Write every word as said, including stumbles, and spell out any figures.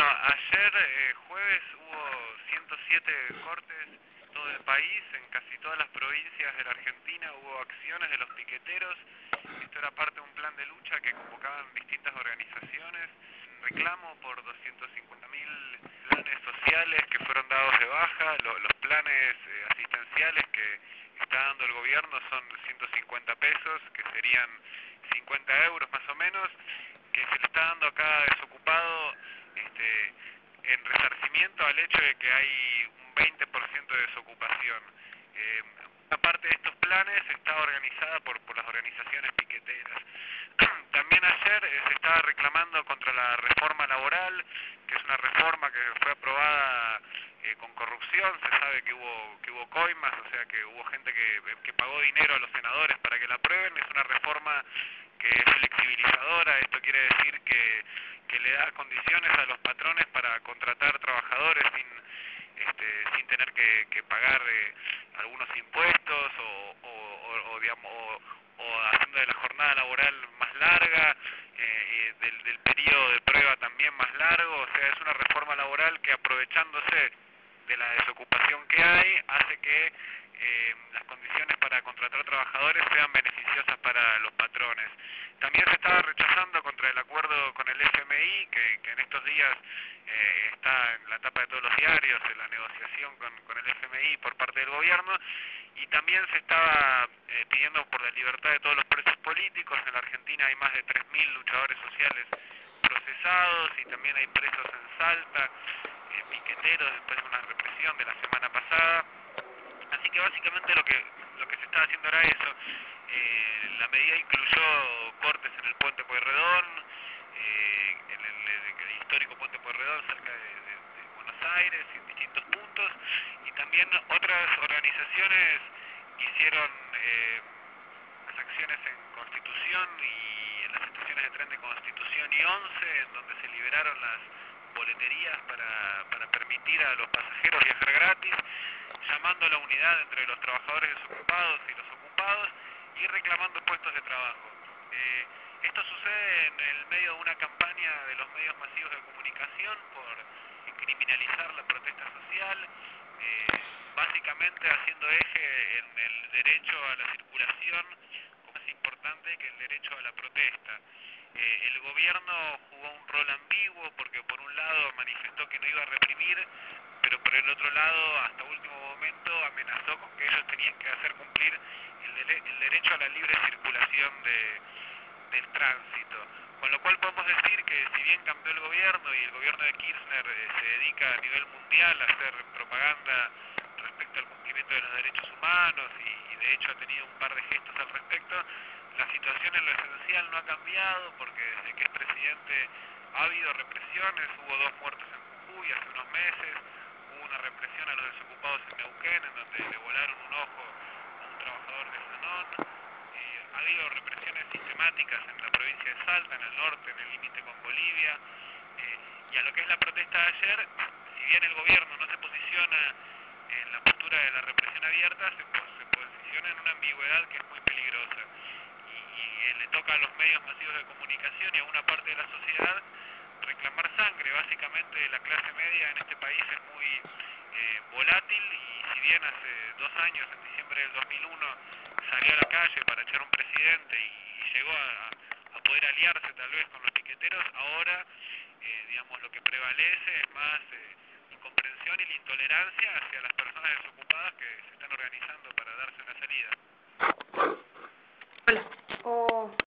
ayer eh, jueves hubo ciento siete cortes en todo el país, en casi todas las provincias de la Argentina hubo acciones de los piqueteros. Esto era parte de un plan de lucha que convocaban distintas organizaciones, reclamo por doscientos cincuenta mil planes sociales que fueron dados de baja. Lo, los planes eh, asistenciales que está dando el gobierno son ciento cincuenta pesos, que serían cincuenta euros más o menos, que se le está dando a cada desocupado este, en resarcimiento al hecho de que hay un veinte por ciento de desocupación. Eh, una parte de estos planes está organizada por, por las organizaciones piqueteras. También ayer eh, se estaba reclamando contra la reforma laboral, que es una reforma que fue aprobada eh, con corrupción. Se sabe que hubo que hubo coimas, o sea que hubo gente que, que pagó dinero a los senadores para que la aprueben. Es una reforma que es flexibilizadora. Esto quiere decir que, que le da condiciones a los patrones para contratar trabajadores sin, este, sin tener que, que pagar eh, algunos impuestos o, o, o, o, digamos, o, o haciendo de la jornada laboral más larga, eh, del, del periodo de prueba también más largo. O sea, es una reforma laboral que, aprovechándose de la desocupación que hay, hace que eh, las condiciones para contratar trabajadores sean beneficiosas para los patrones. También se estaba rechazando contra el acuerdo con el F M I, que, que en estos días eh, está en la tapa de todos los diarios, en la negociación con, con el F M I por parte del gobierno, y también se estaba eh, pidiendo por la libertad de todos los presos políticos. En la Argentina hay más de tres mil luchadores sociales procesados, y también hay presos en Salta, eh, piqueteros, después de una represión de la semana pasada. Así que básicamente lo que lo que se estaba haciendo era eso. Eh, la medida incluyó cortes en el puente Pueyrredón, eh, en el, el, el histórico puente Pueyrredón cerca de, de, de Buenos Aires, en distintos puntos, y también otras organizaciones hicieron eh, las acciones en Constitución y en las estaciones de tren de Constitución y once, en donde se liberaron las boleterías para, para permitir a los pasajeros viajar gratis, llamando a la unidad entre los trabajadores desocupados y los ocupados y reclamando puestos de trabajo. Eh, esto sucede en el medio de una campaña de los medios masivos de comunicación por criminalizar la protesta social, eh, básicamente haciendo eje en el derecho a la circulación como más importante que el derecho a la protesta. Eh, el gobierno jugó un rol ambiguo porque por un lado manifestó que no iba a reprimir, pero por el otro lado hasta último momento amenazó con que ellos tenían que hacer cumplir el, de el derecho a la libre circulación de, del tránsito. Con lo cual podemos decir que si bien cambió el gobierno y el gobierno de Kirchner eh, se dedica a nivel mundial a hacer propaganda respecto al cumplimiento de los derechos humanos y, y de hecho ha tenido un par de gestos al respecto, la situación en lo esencial no ha cambiado, porque desde que es presidente ha habido represiones. Hubo dos muertos en Jujuy hace unos meses, hubo una represión a los desocupados en Neuquén, en donde le volaron un ojo a un trabajador de Sanón. Eh, ha habido represiones sistemáticas en la provincia de Salta, en el norte, en el límite con Bolivia. Eh, y a lo que es la protesta de ayer, si bien el gobierno no se posiciona en la postura de la represión abierta, se, se posiciona en una ambigüedad que es muy peligrosa. Y, y le toca a los medios masivos de comunicación y a una parte de la sociedad reclamar sangre. Básicamente la clase media en este país es muy eh, volátil, y si bien hace dos años, en diciembre del dos mil uno, salió a la calle para echar un presidente y, y llegó a, a poder aliarse tal vez con los piqueteros, ahora eh, digamos lo que prevalece es más eh, incomprensión y la intolerancia hacia las personas desocupadas